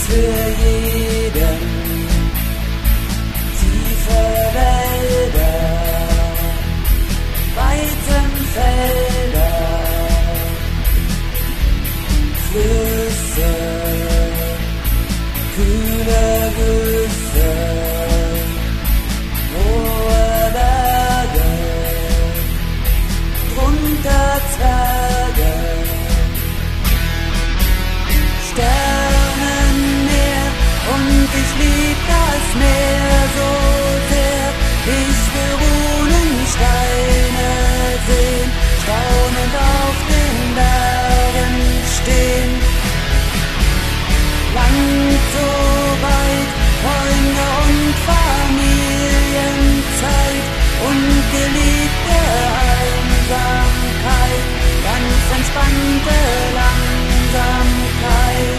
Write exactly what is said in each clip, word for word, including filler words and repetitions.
für jeden. Tiefe Wälder, weiten Felder, Flüsse, kühle Güsse, hohe Berge, drunter Zwerge, Sternenmeer, und ich lieb das Meer so sehr. Ich will Runensteine sehen, staunend auf den Bergen stehen. Land so weit, Freunde und Familienzeit, ungeliebte Einsamkeit, ganz entspannte Langsamkeit.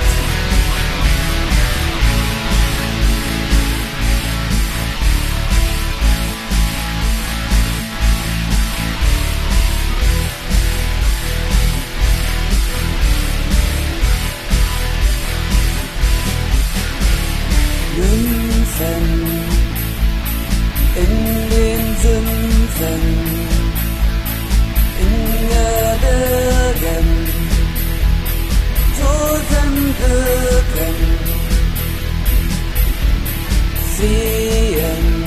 Nymphen in den Sümpfen, in Gebirgen, Rosenbögen, Seen,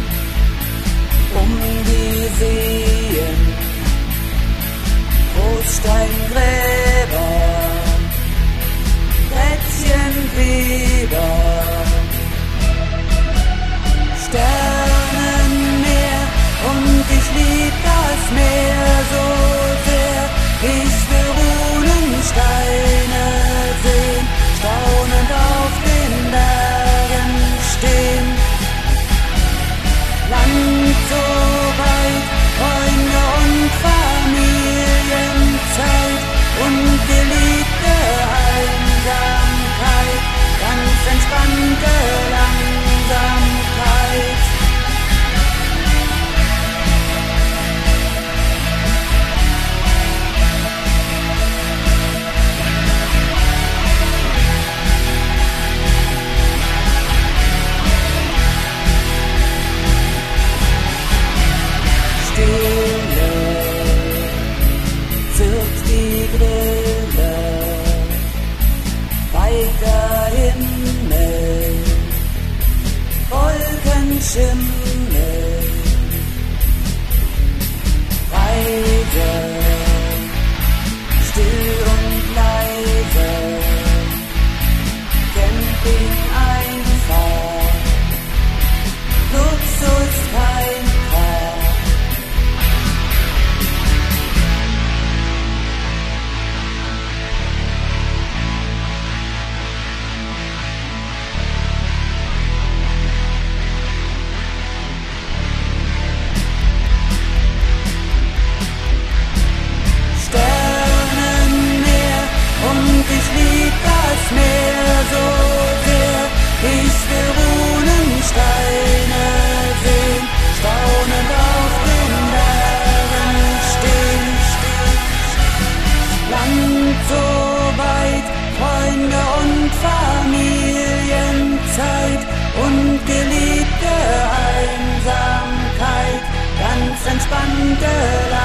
um die Seen, Großsteingräber, Plätzchenweber, Sternenmeer, und ich lieb das Meer so sehr. Ich will Runensteine sehen, staunend auf den Bergen stehen. Land so weit, Freunde und Familienzeit, ungeliebte Einsamkeit, ganz entspannte Langsamkeit. Stille zirkt die Brille, weiter Himmel, Wolkenschimmel, Reise, still und leise, Camping-Einfahrt, Luxus kein Krach. Sternenmeer, und ich lieb das Meer so sehr. Ich will Runensteine sehen, staunend auf den Bergen stehen. Land so weit, Freunde und Familienzeit, ungeliebte Einsamkeit, ganz entspannte Langsamkeit.